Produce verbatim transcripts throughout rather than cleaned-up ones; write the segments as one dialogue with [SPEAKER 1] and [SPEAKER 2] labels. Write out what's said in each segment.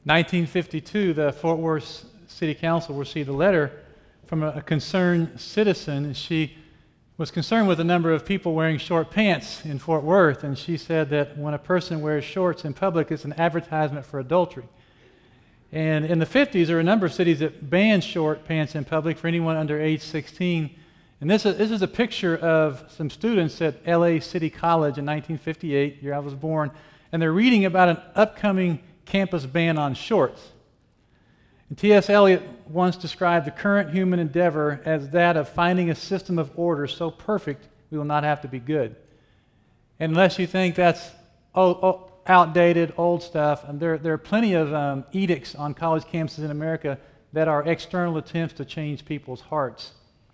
[SPEAKER 1] nineteen fifty-two, the Fort Worth City Council received a letter from a, a concerned citizen, and she was concerned with the number of people wearing short pants in Fort Worth, and she said that when a person wears shorts in public, it's an advertisement for adultery. And in the fifties, there were a number of cities that banned short pants in public for anyone under age sixteen. And this is, this is a picture of some students at L A City College in nineteen fifty-eight, year I was born, and they're reading about an upcoming campus ban on shorts. And T S Eliot once described the current human endeavor as that of finding a system of order so perfect we will not have to be good. And unless you think that's oh, oh, outdated, old stuff, and there, there are plenty of um, edicts on college campuses in America that are external attempts to change people's hearts.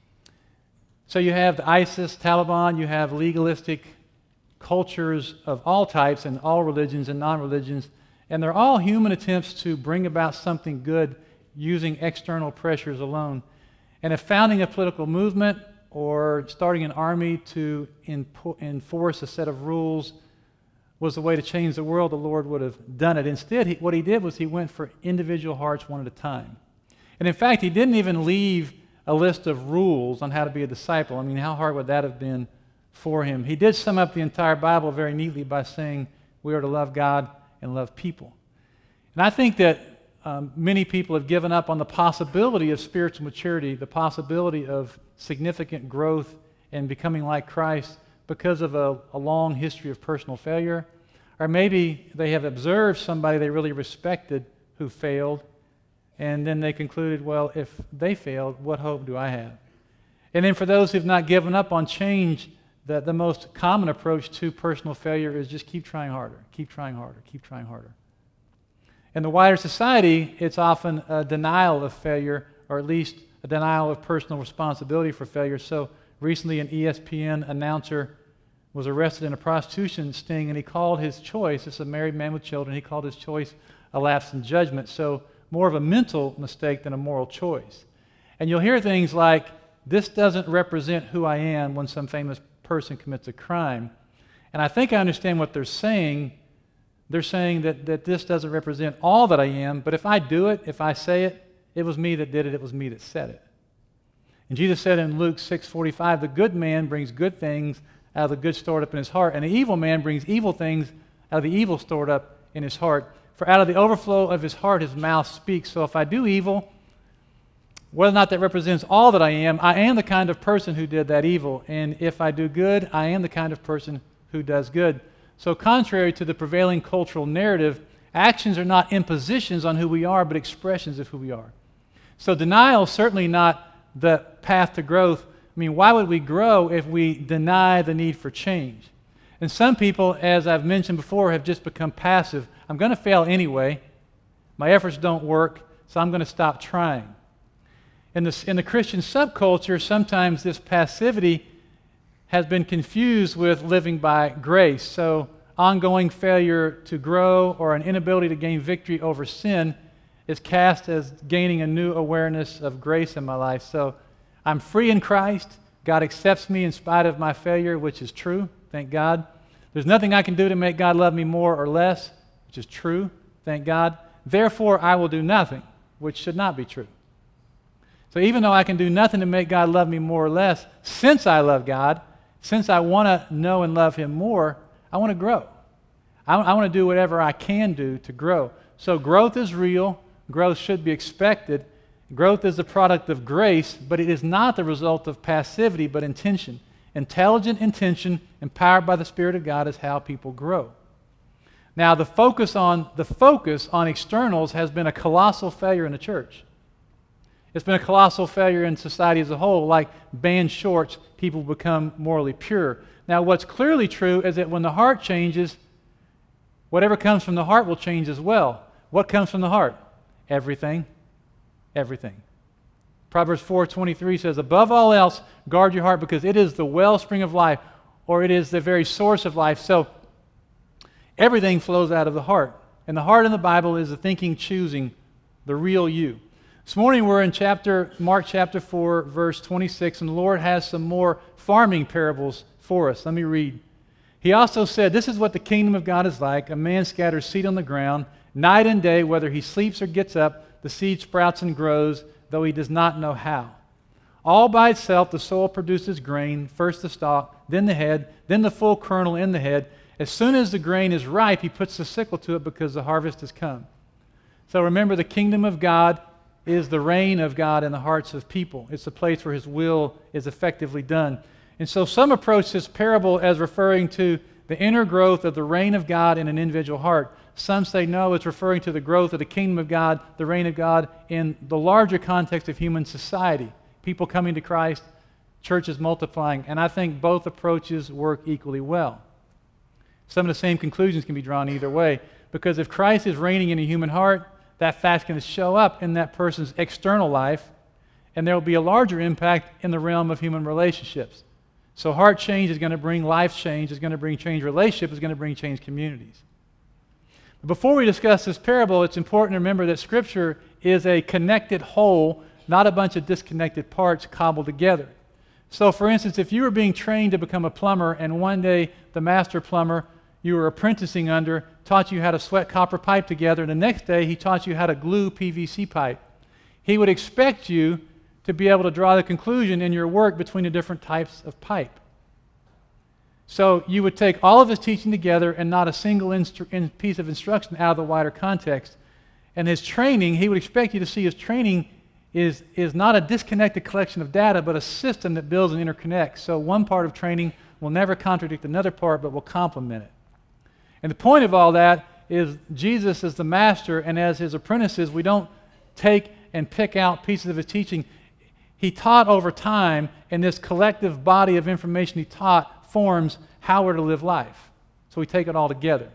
[SPEAKER 1] So you have the ISIS, Taliban, you have legalistic cultures of all types and all religions and non-religions, and they're all human attempts to bring about something good using external pressures alone. And if founding a political movement or starting an army to impo- enforce a set of rules was the way to change the world, the Lord would have done it. Instead, he, what he did was he went for individual hearts one at a time. And in fact, he didn't even leave a list of rules on how to be a disciple. I mean, how hard would that have been for him? He did sum up the entire Bible very neatly by saying we are to love God and love people. And I think that um, many people have given up on the possibility of spiritual maturity, the possibility of significant growth and becoming like Christ because of a, a long history of personal failure. Or maybe they have observed somebody they really respected who failed, and then they concluded, well, if they failed, what hope do I have? And then for those who've not given up on change, the, the most common approach to personal failure is just keep trying harder, keep trying harder, keep trying harder. In the wider society, it's often a denial of failure, or at least a denial of personal responsibility for failure. So recently an E S P N announcer was arrested in a prostitution sting, and he called his choice, this is a married man with children, he called his choice a lapse in judgment. So more of a mental mistake than a moral choice. And you'll hear things like, this doesn't represent who I am when some famous person commits a crime. And I think I understand what they're saying. They're saying that, that this doesn't represent all that I am, but if I do it, if I say it, it was me that did it, it was me that said it. And Jesus said in Luke six forty-five, the good man brings good things out of the good stored up in his heart, and the evil man brings evil things out of the evil stored up in his heart. For out of the overflow of his heart, his mouth speaks. So if I do evil, whether or not that represents all that I am, I am the kind of person who did that evil. And if I do good, I am the kind of person who does good. So contrary to the prevailing cultural narrative, actions are not impositions on who we are, but expressions of who we are. So denial is certainly not the path to growth. I mean, why would we grow if we deny the need for change? And some people, as I've mentioned before, have just become passive. I'm going to fail anyway. My efforts don't work, so I'm going to stop trying. In the, in the Christian subculture, sometimes this passivity has been confused with living by grace. So ongoing failure to grow or an inability to gain victory over sin is cast as gaining a new awareness of grace in my life. So I'm free in Christ. God accepts me in spite of my failure, which is true, thank God. There's nothing I can do to make God love me more or less, which is true, thank God. Therefore, I will do nothing, which should not be true. So even though I can do nothing to make God love me more or less, since I love God, since I want to know and love Him more, I want to grow. I, I want to do whatever I can do to grow. So growth is real. Growth should be expected. Growth is the product of grace, but it is not the result of passivity, but intention. Intelligent intention, empowered by the Spirit of God, is how people grow. Now, the focus on the focus on externals has been a colossal failure in the church. It's been a colossal failure in society as a whole. Like banned shorts, people become morally pure. Now, what's clearly true is that when the heart changes, whatever comes from the heart will change as well. What comes from the heart? Everything. Everything. Proverbs four twenty-three says, above all else, guard your heart because it is the wellspring of life, or it is the very source of life. So everything flows out of the heart. And the heart in the Bible is the thinking, choosing, the real you. This morning we're in chapter Mark chapter four, verse twenty-six, and the Lord has some more farming parables for us. Let me read. He also said, this is what the kingdom of God is like. A man scatters seed on the ground, Night and day, whether he sleeps or gets up, the seed sprouts and grows, though he does not know how. All by itself, the soil produces grain, first the stalk, then the head, then the full kernel in the head. As soon as the grain is ripe, he puts the sickle to it because the harvest has come. So remember, the kingdom of God is the reign of God in the hearts of people. It's the place where his will is effectively done. And so some approach this parable as referring to the inner growth of the reign of God in an individual heart. Some say no, it's referring to the growth of the kingdom of God, the reign of God in the larger context of human society. People coming to Christ, churches multiplying. And I think both approaches work equally well. Some of the same conclusions can be drawn either way. Because if Christ is reigning in a human heart, that fact can show up in that person's external life, and there will be a larger impact in the realm of human relationships. So heart change is going to bring life change, is going to bring change relationship, is going to bring change communities. Before we discuss this parable, it's important to remember that Scripture is a connected whole, not a bunch of disconnected parts cobbled together. So for instance, if you were being trained to become a plumber and one day the master plumber you were apprenticing under taught you how to sweat copper pipe together, and the next day he taught you how to glue P V C pipe, he would expect you to be able to draw the conclusion in your work between the different types of pipe. So you would take all of his teaching together and not a single instru- in piece of instruction out of the wider context. And his training, he would expect you to see his training is, is not a disconnected collection of data, but a system that builds and interconnects. So one part of training will never contradict another part, but will complement it. And the point of all that is Jesus is the master, and as his apprentices, we don't take and pick out pieces of his teaching. He taught over time, and this collective body of information he taught forms how we're to live life. So we take it all together.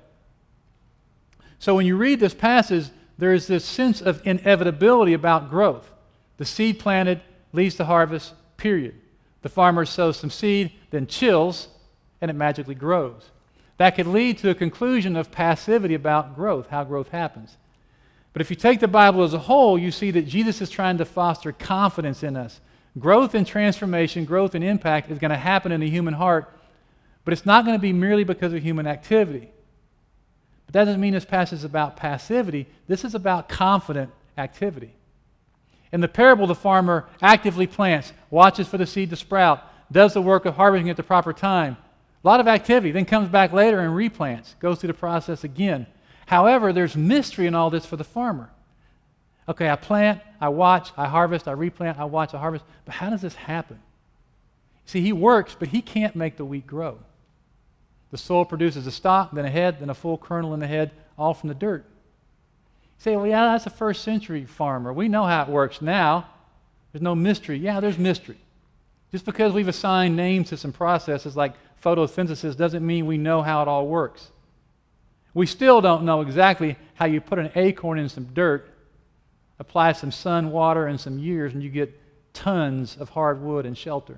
[SPEAKER 1] So when you read this passage, there is this sense of inevitability about growth. The seed planted leads to harvest, period. The farmer sows some seed, then chills, and it magically grows. That could lead to a conclusion of passivity about growth, how growth happens. But if you take the Bible as a whole, you see that Jesus is trying to foster confidence in us. Growth and transformation, growth and impact is going to happen in the human heart, but it's not going to be merely because of human activity. But that doesn't mean this passage is about passivity. This is about confident activity. In the parable, the farmer actively plants, watches for the seed to sprout, does the work of harvesting at the proper time. A lot of activity, then comes back later and replants, goes through the process again. However, there's mystery in all this for the farmer. Okay, I plant, I watch, I harvest, I replant, I watch, I harvest. But how does this happen? See, he works, but he can't make the wheat grow. The soil produces a stalk, then a head, then a full kernel in the head, all from the dirt. You say, well, yeah, that's a first century farmer. We know how it works now. There's no mystery. Yeah, there's mystery. Just because we've assigned names to some processes like photosynthesis doesn't mean we know how it all works. We still don't know exactly how you put an acorn in some dirt, apply some sun, water, and some years, and you get tons of hardwood and shelter.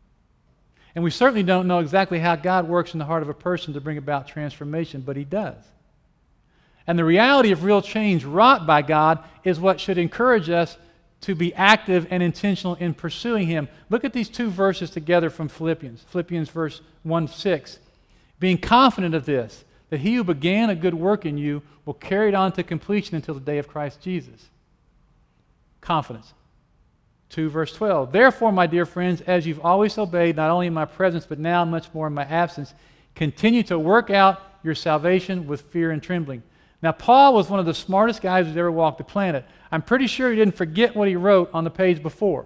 [SPEAKER 1] And we certainly don't know exactly how God works in the heart of a person to bring about transformation, but he does. And the reality of real change wrought by God is what should encourage us to be active and intentional in pursuing him. Look at these two verses together from Philippians. Philippians verse one six. Being confident of this, that he who began a good work in you will carry it on to completion until the day of Christ Jesus. Confidence. two verse twelve. Therefore, my dear friends, as you've always obeyed, not only in my presence, but now much more in my absence, continue to work out your salvation with fear and trembling. Now, Paul was one of the smartest guys who's ever walked the planet. I'm pretty sure he didn't forget what he wrote on the page before.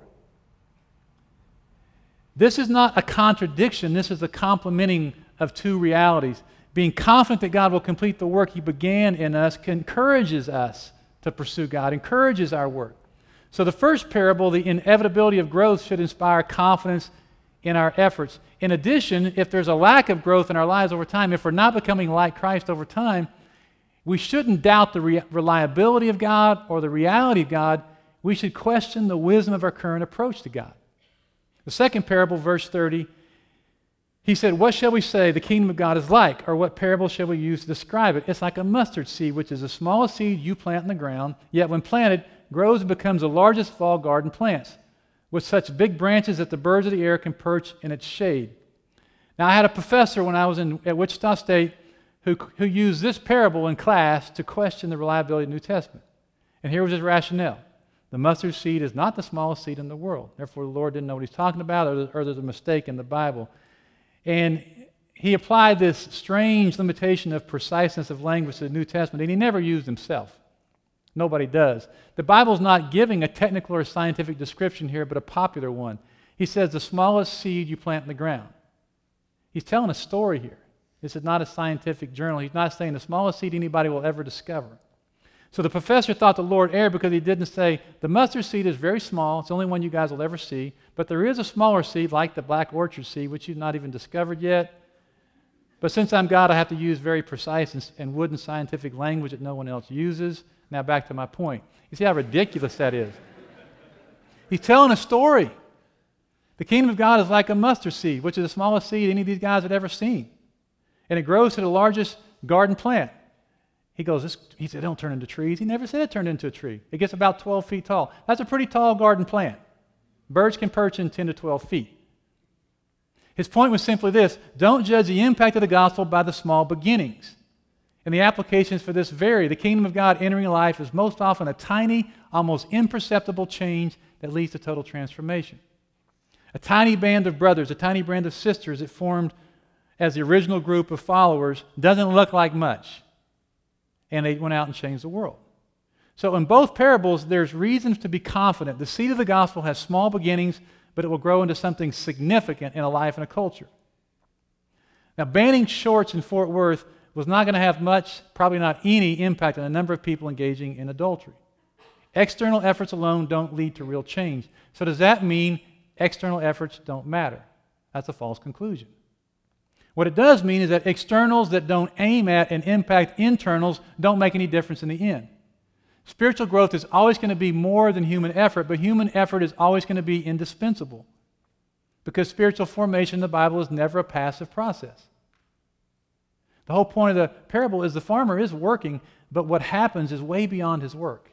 [SPEAKER 1] This is not a contradiction. This is a complementing of two realities. Being confident that God will complete the work he began in us encourages us to pursue God, encourages our work. So the first parable, the inevitability of growth, should inspire confidence in our efforts. In addition, if there's a lack of growth in our lives over time, if we're not becoming like Christ over time, we shouldn't doubt the re- reliability of God or the reality of God. We should question the wisdom of our current approach to God. The second parable, verse thirty, he said, what shall we say the kingdom of God is like? Or what parable shall we use to describe it? It's like a mustard seed, which is the smallest seed you plant in the ground, yet when planted, grows and becomes the largest of all garden plants, with such big branches that the birds of the air can perch in its shade. Now, I had a professor when I was in, at Wichita State who, who used this parable in class to question the reliability of the New Testament. And here was his rationale. The mustard seed is not the smallest seed in the world. Therefore, the Lord didn't know what he's talking about, or, or there's a mistake in the Bible. And he applied this strange limitation of preciseness of language to the New Testament, and he never used himself. Nobody does. The Bible's not giving a technical or scientific description here, but a popular one. He says the smallest seed you plant in the ground. He's telling a story here. This is not a scientific journal. He's not saying the smallest seed anybody will ever discover. So the professor thought the Lord erred because he didn't say, the mustard seed is very small. It's the only one you guys will ever see. But there is a smaller seed like the black orchard seed, which you've not even discovered yet. But since I'm God, I have to use very precise and, and wooden scientific language that no one else uses. Now back to my point. You see how ridiculous that is? He's telling a story. The kingdom of God is like a mustard seed, which is the smallest seed any of these guys had ever seen. And it grows to the largest garden plant. He goes, this, he said, don't turn into trees. He never said it turned into a tree. It gets about twelve feet tall. That's a pretty tall garden plant. Birds can perch in ten to twelve feet. His point was simply this: don't judge the impact of the gospel by the small beginnings. And the applications for this vary. The kingdom of God entering life is most often a tiny, almost imperceptible change that leads to total transformation. A tiny band of brothers, a tiny band of sisters that formed as the original group of followers doesn't look like much. And they went out and changed the world. So in both parables, there's reasons to be confident. The seed of the gospel has small beginnings, but it will grow into something significant in a life and a culture. Now, banning shorts in Fort Worth was not going to have much, probably not any, impact on the number of people engaging in adultery. External efforts alone don't lead to real change. So does that mean external efforts don't matter? That's a false conclusion. What it does mean is that externals that don't aim at and impact internals don't make any difference in the end. Spiritual growth is always going to be more than human effort, but human effort is always going to be indispensable, because spiritual formation in the Bible is never a passive process. The whole point of the parable is the farmer is working, but what happens is way beyond his work.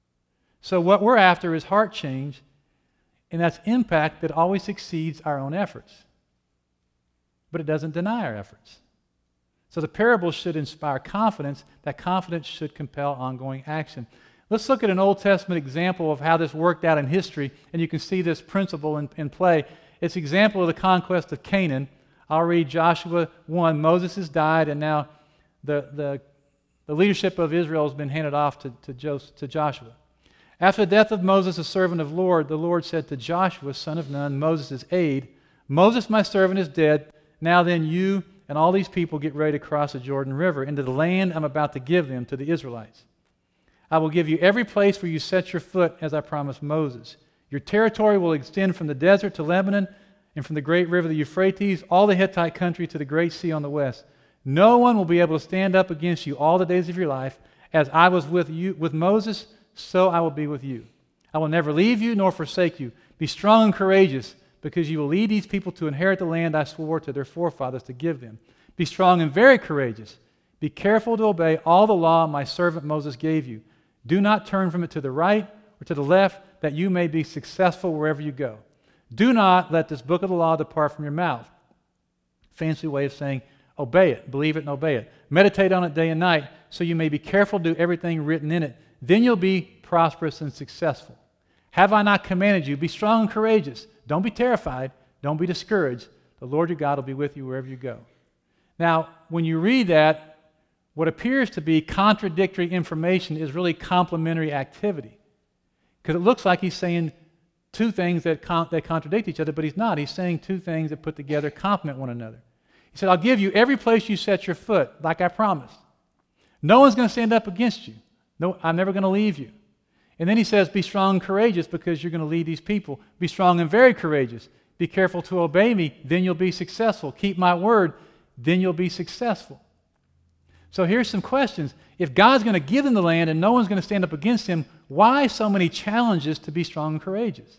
[SPEAKER 1] So what we're after is heart change, and that's impact that always exceeds our own efforts. But it doesn't deny our efforts. So the parable should inspire confidence. That confidence should compel ongoing action. Let's look at an Old Testament example of how this worked out in history, and you can see this principle in, in play. It's an example of the conquest of Canaan. I'll read Joshua one. Moses has died, and now the, the, the leadership of Israel has been handed off to, to, Jos- to Joshua. After the death of Moses, the servant of the Lord, the Lord said to Joshua, son of Nun, Moses' aide, Moses, my servant, is dead. Now then, you and all these people get ready to cross the Jordan River into the land I'm about to give them, to the Israelites. I will give you every place where you set your foot, as I promised Moses. Your territory will extend from the desert to Lebanon, and from the great river, the Euphrates, all the Hittite country to the great sea on the west. No one will be able to stand up against you all the days of your life. As I was with you, with Moses, so I will be with you. I will never leave you nor forsake you. Be strong and courageous, because you will lead these people to inherit the land I swore to their forefathers to give them. Be strong and very courageous. Be careful to obey all the law my servant Moses gave you. Do not turn from it to the right or to the left, that you may be successful wherever you go. Do not let this book of the law depart from your mouth. Fancy way of saying, obey it, believe it, and obey it. Meditate on it day and night, so you may be careful to do everything written in it. Then you'll be prosperous and successful. Have I not commanded you? Be strong and courageous. Don't be terrified. Don't be discouraged. The Lord your God will be with you wherever you go. Now, when you read that, what appears to be contradictory information is really complementary activity. Because it looks like he's saying two things that, con- that contradict each other, but he's not. He's saying two things that put together complement one another. He said, I'll give you every place you set your foot, like I promised. No one's going to stand up against you. No, I'm never going to leave you. And then he says, be strong and courageous, because you're going to lead these people. Be strong and very courageous. Be careful to obey me, then you'll be successful. Keep my word, then you'll be successful. So here's some questions. If God's going to give them the land and no one's going to stand up against him, why so many challenges to be strong and courageous?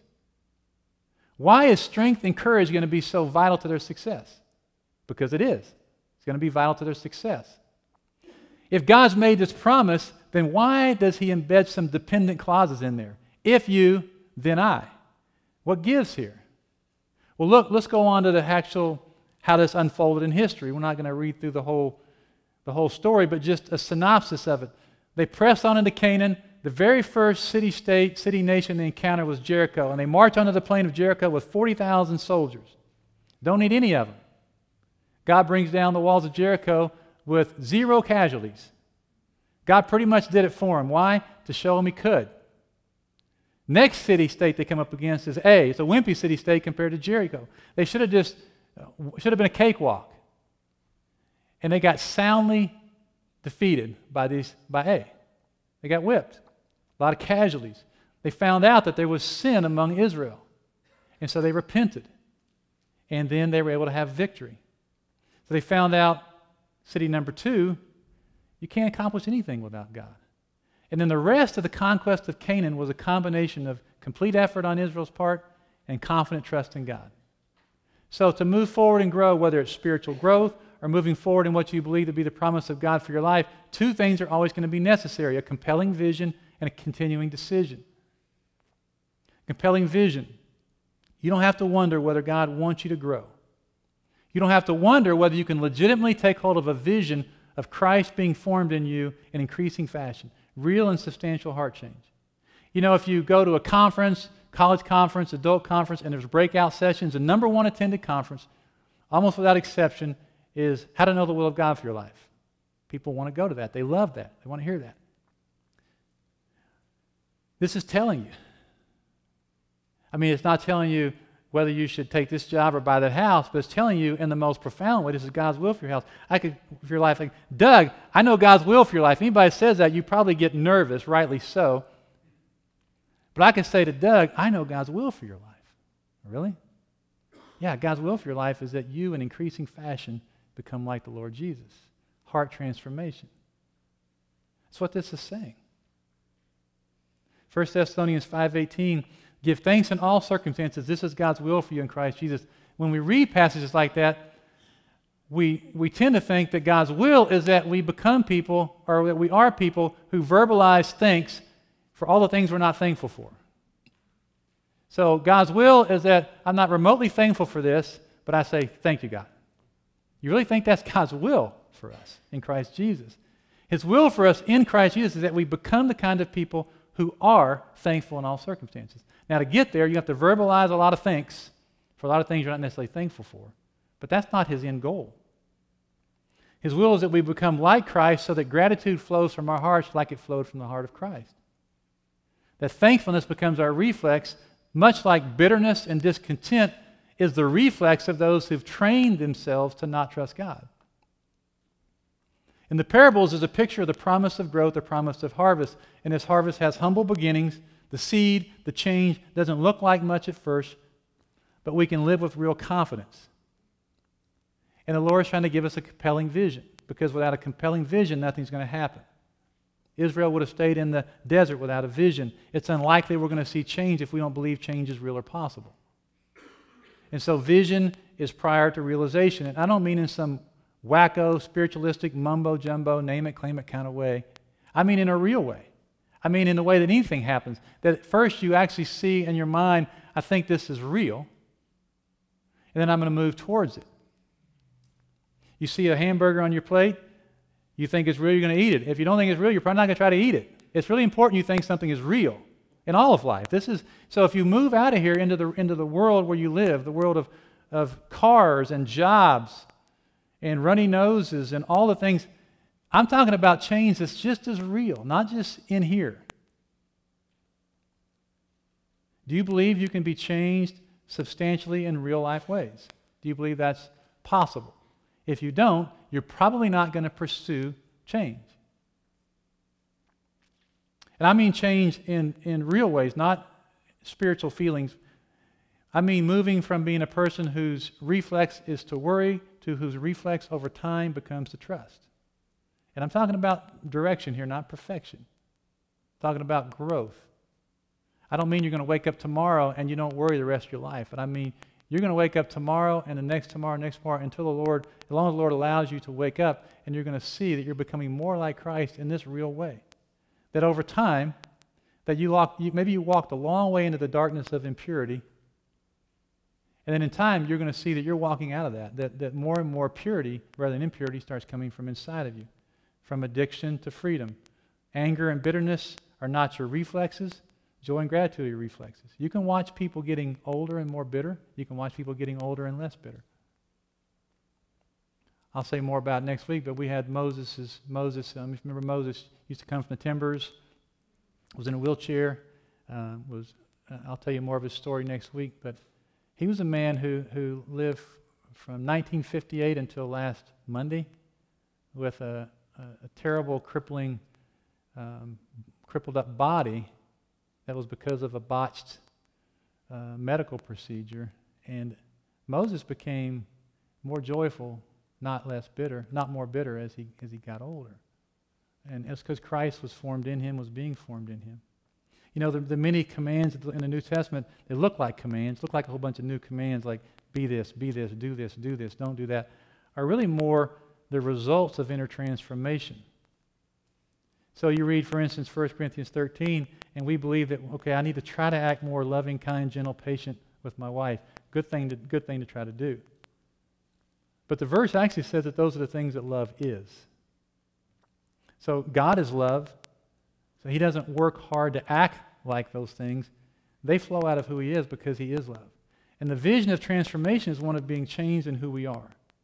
[SPEAKER 1] Why is strength and courage going to be so vital to their success? Because it is. It's going to be vital to their success. If God's made this promise, then why does he embed some dependent clauses in there? If you, then I. What gives here? Well, look, let's go on to the actual, how this unfolded in history. We're not going to read through the whole, the the whole story, but just a synopsis of it. They pressed on into Canaan. The very first city-state, city-nation they encountered was Jericho, and they marched onto the plain of Jericho with forty thousand soldiers. Don't need any of them. God brings down the walls of Jericho with zero casualties. God pretty much did it for him. Why? To show him he could. Next city-state they come up against is A. It's a wimpy city-state compared to Jericho. They should have just, should have been a cakewalk. And they got soundly defeated by these, by A. They got whipped. A lot of casualties. They found out that there was sin among Israel. And so they repented. And then they were able to have victory. So they found out, city number two, you can't accomplish anything without God. And then the rest of the conquest of Canaan was a combination of complete effort on Israel's part and confident trust in God. So to move forward and grow, whether it's spiritual growth or moving forward in what you believe to be the promise of God for your life, two things are always going to be necessary: a compelling vision and a continuing decision. Compelling vision. You don't have to wonder whether God wants you to grow. You don't have to wonder whether you can legitimately take hold of a vision of Christ being formed in you in increasing fashion. Real and substantial heart change. You know, if you go to a conference, college conference, adult conference, and there's breakout sessions, the number one attended conference, almost without exception, is how to know the will of God for your life. People want to go to that. They love that. They want to hear that. This is telling you. I mean, it's not telling you whether you should take this job or buy that house, but it's telling you in the most profound way, this is God's will for your house. I could, for your life, like, Doug, I know God's will for your life. Anybody says that, you probably get nervous, rightly so. But I can say to Doug, I know God's will for your life. Really? Yeah, God's will for your life is that you, in increasing fashion, become like the Lord Jesus. Heart transformation. That's what this is saying. First Thessalonians five eighteen, give thanks in all circumstances. This is God's will for you in Christ Jesus. When we read passages like that, we, we tend to think that God's will is that we become people, or that we are people who verbalize thanks for all the things we're not thankful for. So God's will is that I'm not remotely thankful for this, but I say, thank you, God. You really think that's God's will for us in Christ Jesus? His will for us in Christ Jesus is that we become the kind of people who are thankful in all circumstances. Now, to get there, you have to verbalize a lot of thanks for a lot of things you're not necessarily thankful for. But that's not his end goal. His will is that we become like Christ so that gratitude flows from our hearts like it flowed from the heart of Christ. That thankfulness becomes our reflex, much like bitterness and discontent is the reflex of those who've trained themselves to not trust God. In the parables is a picture of the promise of growth, the promise of harvest. And this harvest has humble beginnings. The seed, the change, doesn't look like much at first, but we can live with real confidence. And the Lord is trying to give us a compelling vision, because without a compelling vision, nothing's going to happen. Israel would have stayed in the desert without a vision. It's unlikely we're going to see change if we don't believe change is real or possible. And so vision is prior to realization. And I don't mean in some wacko, spiritualistic, mumbo-jumbo, name-it, claim-it kind of way. I mean in a real way. I mean in the way that anything happens. That at first you actually see in your mind, I think this is real, and then I'm going to move towards it. You see a hamburger on your plate, you think it's real, you're going to eat it. If you don't think it's real, you're probably not going to try to eat it. It's really important you think something is real in all of life. This is so if you move out of here into the into the world where you live, the world of, of cars and jobs and runny noses and all the things, I'm talking about change that's just as real, not just in here. Do you believe you can be changed substantially in real life ways? Do you believe that's possible? If you don't, you're probably not going to pursue change. And I mean change in, in real ways, not spiritual feelings. I mean moving from being a person whose reflex is to worry to whose reflex over time becomes to trust. And I'm talking about direction here, not perfection. I'm talking about growth. I don't mean you're going to wake up tomorrow and you don't worry the rest of your life. But I mean you're going to wake up tomorrow and the next tomorrow, next tomorrow, until the Lord, as long as the Lord allows you to wake up, and you're going to see that you're becoming more like Christ in this real way. That over time, that you, walk, you maybe you walked a long way into the darkness of impurity, and then in time you're going to see that you're walking out of that, that, that more and more purity rather than impurity starts coming from inside of you. from addiction to freedom. Anger and bitterness are not your reflexes. Joy and gratitude are your reflexes. You can watch people getting older and more bitter. You can watch people getting older and less bitter. I'll say more about it next week, but we had Moses. Moses, um, if you remember Moses used to come from the timbers, was in a wheelchair. Uh, was uh, I'll tell you more of his story next week, but he was a man who, who lived from nineteen fifty-eight until last Monday with a, a, a terrible, crippling, um, crippled up body that was because of a botched uh, medical procedure. And Moses became more joyful, not less bitter, not more bitter as he as he got older. And it's because Christ was formed in him, was being formed in him. You know, the, the many commands in the New Testament, they look like commands, look like a whole bunch of new commands like be this, be this, do this, do this, don't do that, are really more the results of inner transformation. So you read, for instance, First Corinthians thirteen, and we believe that, okay, I need to try to act more loving, kind, gentle, patient with my wife. Good thing to, good thing to try to do. But the verse actually says that those are the things that love is. So God is love, so he doesn't work hard to act like those things. They flow out of who he is because he is love. And the vision of transformation is one of being changed in who we are.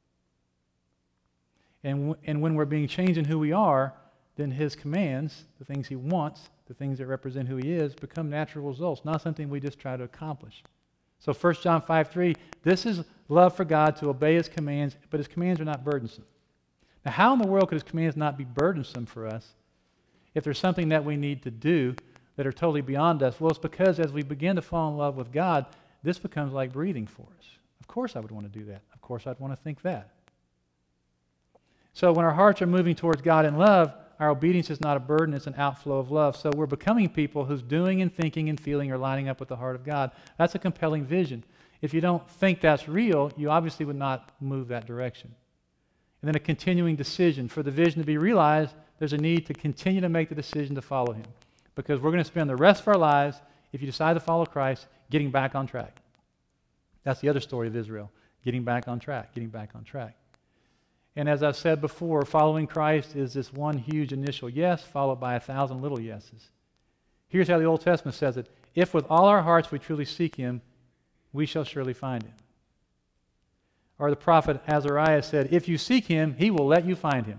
[SPEAKER 1] And, w- and when we're being changed in who we are, then his commands, the things he wants, the things that represent who he is, become natural results, not something we just try to accomplish. So First John five three, this is love for God, to obey his commands, but his commands are not burdensome. Now, how in the world could his commands not be burdensome for us if there's something that we need to do that are totally beyond us? Well, it's because as we begin to fall in love with God, this becomes like breathing for us. Of course I would want to do that. Of course I'd want to think that. So when our hearts are moving towards God in love, our obedience is not a burden, it's an outflow of love. So we're becoming people whose doing and thinking and feeling are lining up with the heart of God. That's a compelling vision. If you don't think that's real, you obviously would not move that direction. And then a continuing decision. For the vision to be realized, there's a need to continue to make the decision to follow him. Because we're going to spend the rest of our lives, if you decide to follow Christ, getting back on track. That's the other story of Israel. Getting back on track, getting back on track. And as I've said before, following Christ is this one huge initial yes, followed by a thousand little yeses. Here's how the Old Testament says it. If with all our hearts we truly seek him, we shall surely find him. Or the prophet Azariah said, if you seek him, he will let you find him.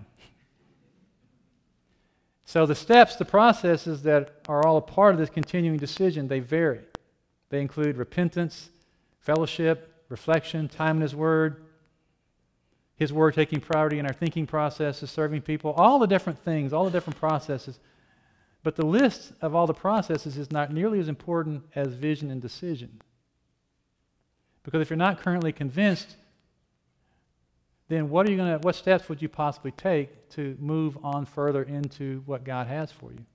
[SPEAKER 1] So the steps, the processes that are all a part of this continuing decision, they vary. They include repentance, fellowship, reflection, time in his word, his word taking priority in our thinking processes, serving people, all the different things, all the different processes. But the list of all the processes is not nearly as important as vision and decision. Because if you're not currently convinced, then what are you going to, what steps would you possibly take to move on further into what God has for you?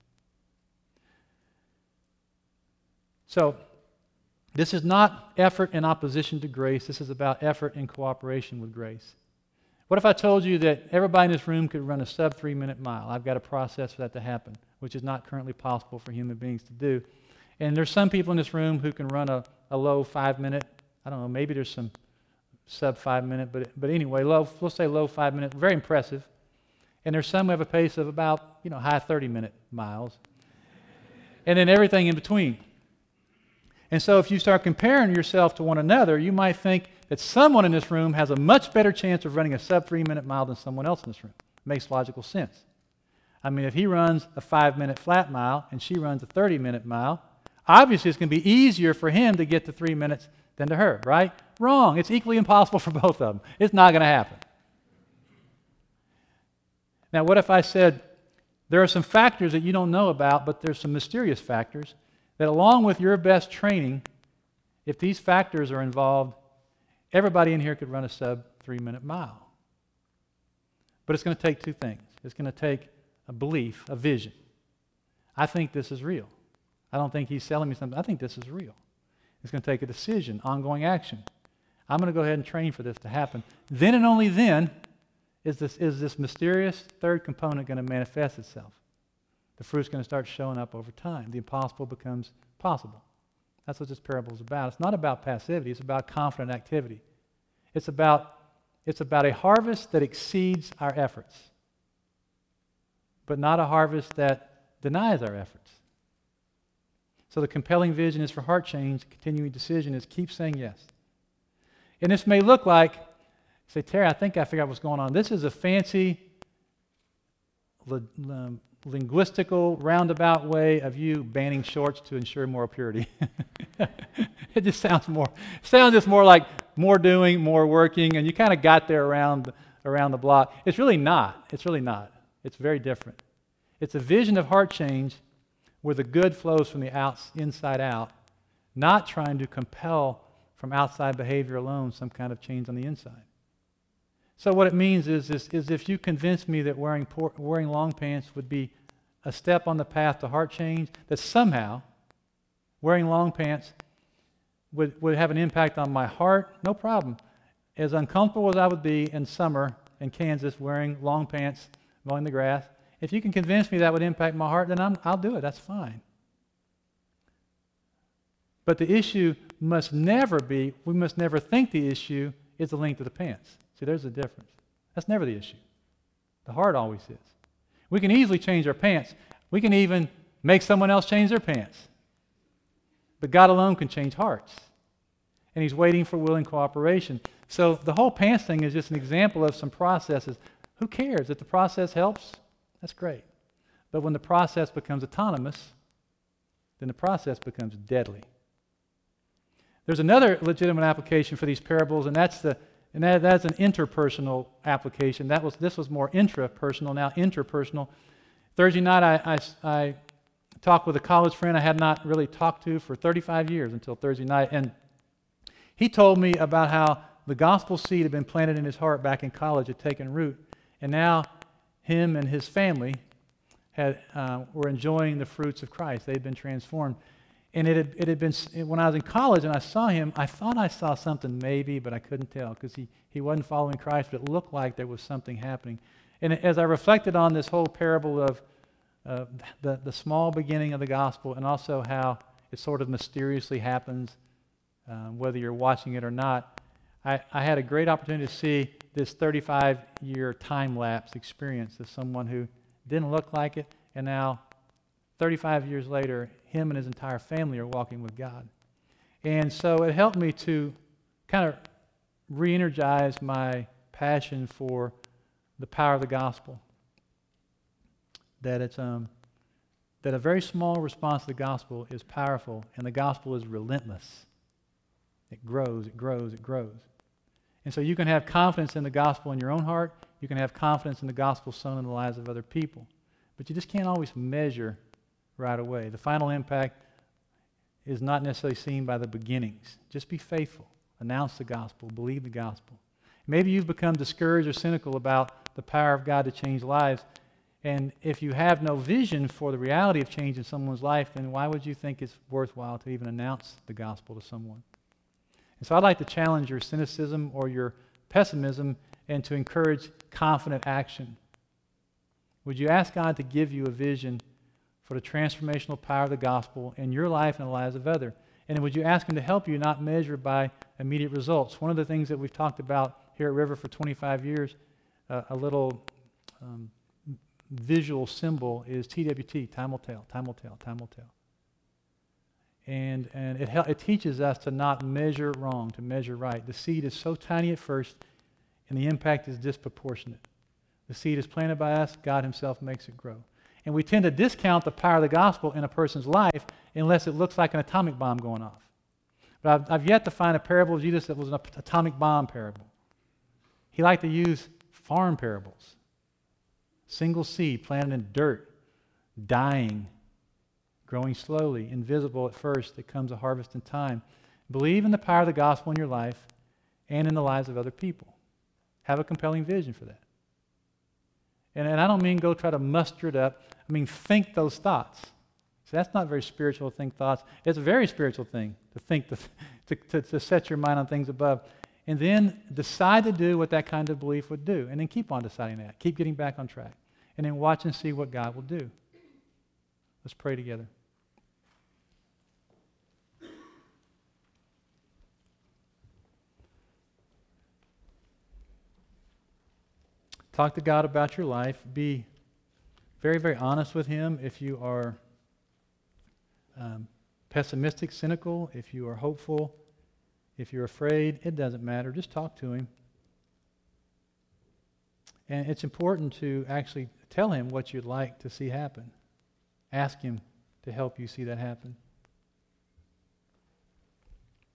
[SPEAKER 1] So, this is not effort in opposition to grace. This is about effort in cooperation with grace. What if I told you that everybody in this room could run a sub three minute mile? I've got a process for that to happen, which is not currently possible for human beings to do. And there's some people in this room who can run a, a low five minute, I don't know, maybe there's some sub five minute, but but anyway, low, let's say low five minute, very impressive. And there's some who have a pace of about, you know, high thirty minute miles. And then everything in between. And so if you start comparing yourself to one another, you might think that someone in this room has a much better chance of running a sub three minute mile than someone else in this room. It makes logical sense. I mean, if he runs a five minute flat mile and she runs a thirty minute mile, obviously it's going to be easier for him to get to three minutes than to her, right? Wrong. It's equally impossible for both of them. It's not going to happen. Now, what if I said there are some factors that you don't know about, but there's some mysterious factors that along with your best training, if these factors are involved, everybody in here could run a sub three minute mile. But it's going to take two things. It's going to take a belief, a vision. I think this is real. I don't think he's selling me something. I think this is real. It's going to take a decision, ongoing action. I'm going to go ahead and train for this to happen. Then and only then is this, is this mysterious third component going to manifest itself. The fruit's going to start showing up over time. The impossible becomes possible. That's what this parable is about. It's not about passivity. It's about confident activity. It's about, it's about a harvest that exceeds our efforts. but not a harvest that denies our efforts. So the compelling vision is for heart change. The continuing decision is keep saying yes. And this may look like, say, Terry, I think I figured out what's going on. This is a fancy, li- um, linguistical, roundabout way of you banning shorts to ensure moral purity. It just sounds more, sounds just more like more doing, more working, and you kind of got there around, around the block. It's really not. It's really not. It's very different. It's a vision of heart change where the good flows from the outs, inside out, not trying to compel from outside behavior alone some kind of change on the inside. So what it means is, is, is if you convince me that wearing, por- wearing long pants would be a step on the path to heart change, that somehow wearing long pants would, would have an impact on my heart, no problem. As uncomfortable as I would be in summer in Kansas wearing long pants, mowing the grass, if you can convince me that would impact my heart, then I'm, I'll do it. That's fine. But the issue must never be, we must never think the issue is the length of the pants. See, there's a difference. That's never the issue. The heart always is. We can easily change our pants. We can even make someone else change their pants. But God alone can change hearts. And He's waiting for willing cooperation. So the whole pants thing is just an example of some processes. Who cares? If the process helps, that's great. But when the process becomes autonomous, then the process becomes deadly. There's another legitimate application for these parables, and that's the and that, that's an interpersonal application. That was this was more intrapersonal, now interpersonal. Thursday night, I, I, I talked with a college friend I had not really talked to for thirty-five years until Thursday night, and he told me about how the gospel seed had been planted in his heart back in college, had taken root, and now him and his family had uh, were enjoying the fruits of Christ. They had been transformed. And it had, it had been, when I was in college and I saw him, I thought I saw something maybe, but I couldn't tell because he, he wasn't following Christ, but it looked like there was something happening. And as I reflected on this whole parable of uh, the, the small beginning of the gospel and also how it sort of mysteriously happens, um, whether you're watching it or not, I, I had a great opportunity to see this thirty-five-year time-lapse experience of someone who didn't look like it, and now thirty-five years later, him and his entire family are walking with God. And so it helped me to kind of re-energize my passion for the power of the gospel. That it's um, that a very small response to the gospel is powerful, and the gospel is relentless. It grows, it grows, it grows. And so you can have confidence in the gospel in your own heart. You can have confidence in the gospel sown in the lives of other people. But you just can't always measure right away. The final impact is not necessarily seen by the beginnings. Just be faithful. Announce the gospel. Believe the gospel. Maybe you've become discouraged or cynical about the power of God to change lives. And if you have no vision for the reality of change in someone's life, then why would you think it's worthwhile to even announce the gospel to someone? And so I'd like to challenge your cynicism or your pessimism and to encourage confident action. Would you ask God to give you a vision for the transformational power of the gospel in your life and the lives of others? And would you ask Him to help you not measure by immediate results? One of the things that we've talked about here at River for twenty-five years, uh, a little um, visual symbol is T W T, time will tell, time will tell, time will tell. And, and it, it teaches us to not measure wrong, to measure right. The seed is so tiny at first, and the impact is disproportionate. The seed is planted by us, God Himself makes it grow. And we tend to discount the power of the gospel in a person's life unless it looks like an atomic bomb going off. But I've, I've yet to find a parable of Jesus that was an atomic bomb parable. He liked to use farm parables. Single seed planted in dirt, dying, growing slowly, invisible at first. It comes a harvest in time. Believe in the power of the gospel in your life and in the lives of other people. Have a compelling vision for that. And, and I don't mean go try to muster it up. I mean think those thoughts. So that's not very spiritual to think thoughts. It's a very spiritual thing to think, to, to, to, to set your mind on things above. And then decide to do what that kind of belief would do. And then keep on deciding that. Keep getting back on track. And then watch and see what God will do. Let's pray together. Talk to God about your life. Be very, very honest with him. If you are um, pessimistic, cynical, if you are hopeful, if you're afraid, it doesn't matter. Just talk to him. And it's important to actually tell him what you'd like to see happen. Ask him to help you see that happen.